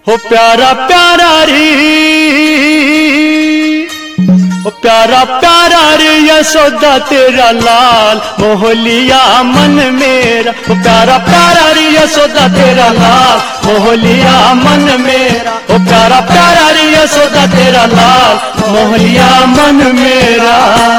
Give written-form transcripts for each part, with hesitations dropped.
हो प्यारा प्यारा रे, हो प्यारा प्यारा रे यशोदा तेरा लाल, मोहलिया मन मेरा। हो प्यारा प्यारा रे यशोदा तेरा लाल, मोहलिया मन मेरा। हो प्यारा प्यारा रे यशोदा तेरा लाल, मोहलिया मन मेरा।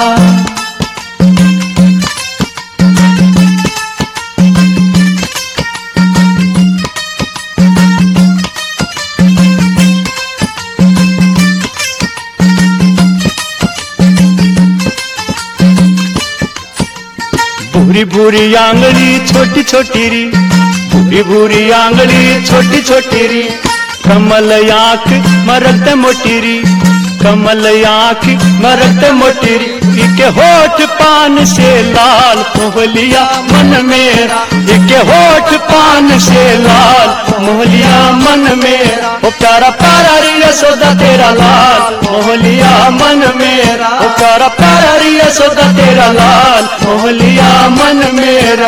भूरी भूरी आंगली छोटी छोटी री, भूरी भूरी आंगली छोटी छोटी री, कमल आँख मरत मोटी री, कमल आँख मरत मोटी री। इके होठ पान से लाल, मोहलिया मन मेरा। इके होठ पान से लाल, मोहलिया मन मेरा। ओ प्यारा प्यारा रे यशोदा तेरा लाल, मोहलिया मन मेरा। ओ प्यारा प्यारा रे यशोदा तेरा लाल, मोहलिया मन मेरा।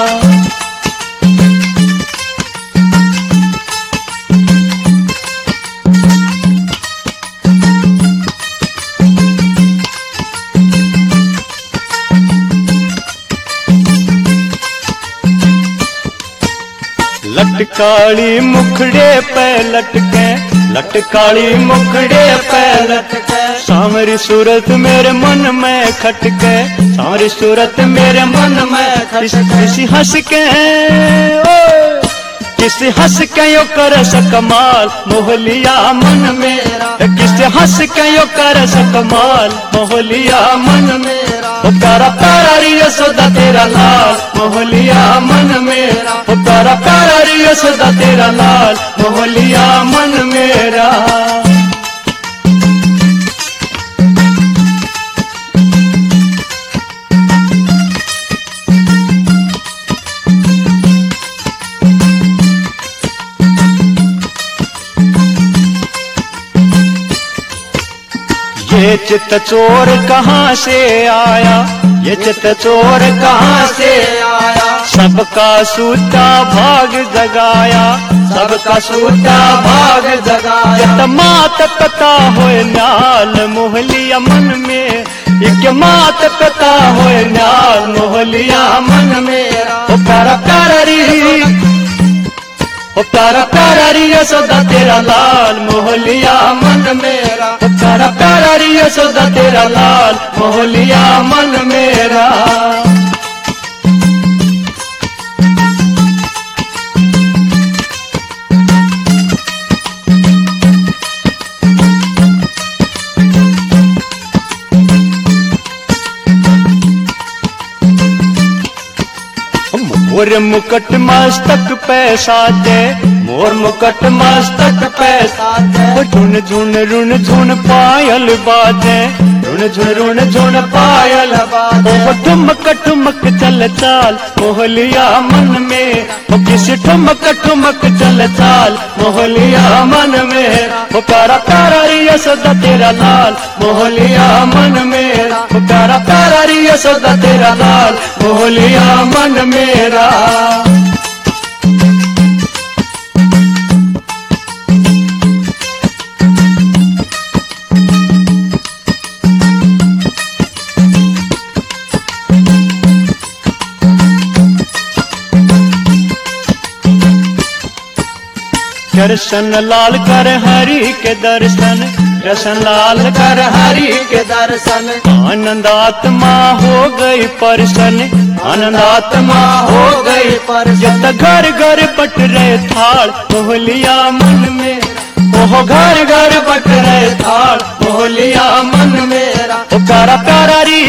लटकाली मुखड़े पे लटके, लटकाली मुखड़े पे लटके, सांवरी सूरत मेरे मन में खटके, सांवरी सूरत मेरे मन में खटके। किसी हंस के किसी हंस के यो कर सकमाल, मोहलिया मन मेरा। किसी हंस के यो कर सकमाल, मोहलिया मन मेरा। ओ प्यारा प्यारा रे यशोदा तेरा लाल, मोहलिया मन मेरा। ओ प्यारा प्यारा रे यशोदा तेरा लाल, मोहलिया मन मेरा। ये चित्त चोर कहाँ से आया, ये चित्त चोर कहाँ से आया, सबका सूता भाग जगाया, सबका सूता भाग जगाया। जत मात पिता होए न्याल, मोहलिया मन में। एक मात पिता होए न्याल, मोहलिया मन मेरा। ओ प्यारा प्यारा रे, ओ प्यारा प्यारा रे यशोदा तेरा लाल, मोहलिया मन मेरा। ओ प्यारा प्यारा रे यशोदा तेरा लाल, मोहलिया मन मेरा। मोर मुकट मस्तक पे साजे, मोर मुकट मस्तक पे साजे। झुन झुन रुन झुन पायल बाजे, रुन झुन पायल बाजे। ओ ठुमक ठुमक चल चाल, मोहलिया मन में। ओ किस ठुमक ठुमक चल चाल, मोहलिया मन में। ओ प्यारा प्यारा रे यशोदा तेरा लाल, मोहलिया मन मेरा। ओ प्यारा प्यारा रे यशोदा तेरा लाल, मोहलिया मन मेरा। दर्शन लाल कर हरि के दर्शन, दर्शन लाल कर हरि के दर्शन। आनंद आत्मा हो गई परसन, आनंद आत्मा हो गई परसन। जत घर घर बट रहे थाल, मोहलिया मन में। ओहो घर घर बट रहे थाल, मोहलिया मन मेरा। ओ प्यारा प्यारा री,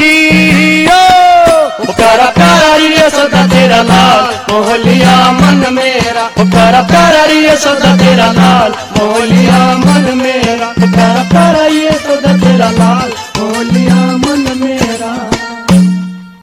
ओ प्यारा प्यारा रे यशोदा तेरा लाल, मोहलिया मन मेरा। ओ प्यारा प्यारा रे यशोदा तेरा लाल, मोहलिया मन मेरा। ओ प्यारा प्यारा रे यशोदा तेरा लाल, मोहलिया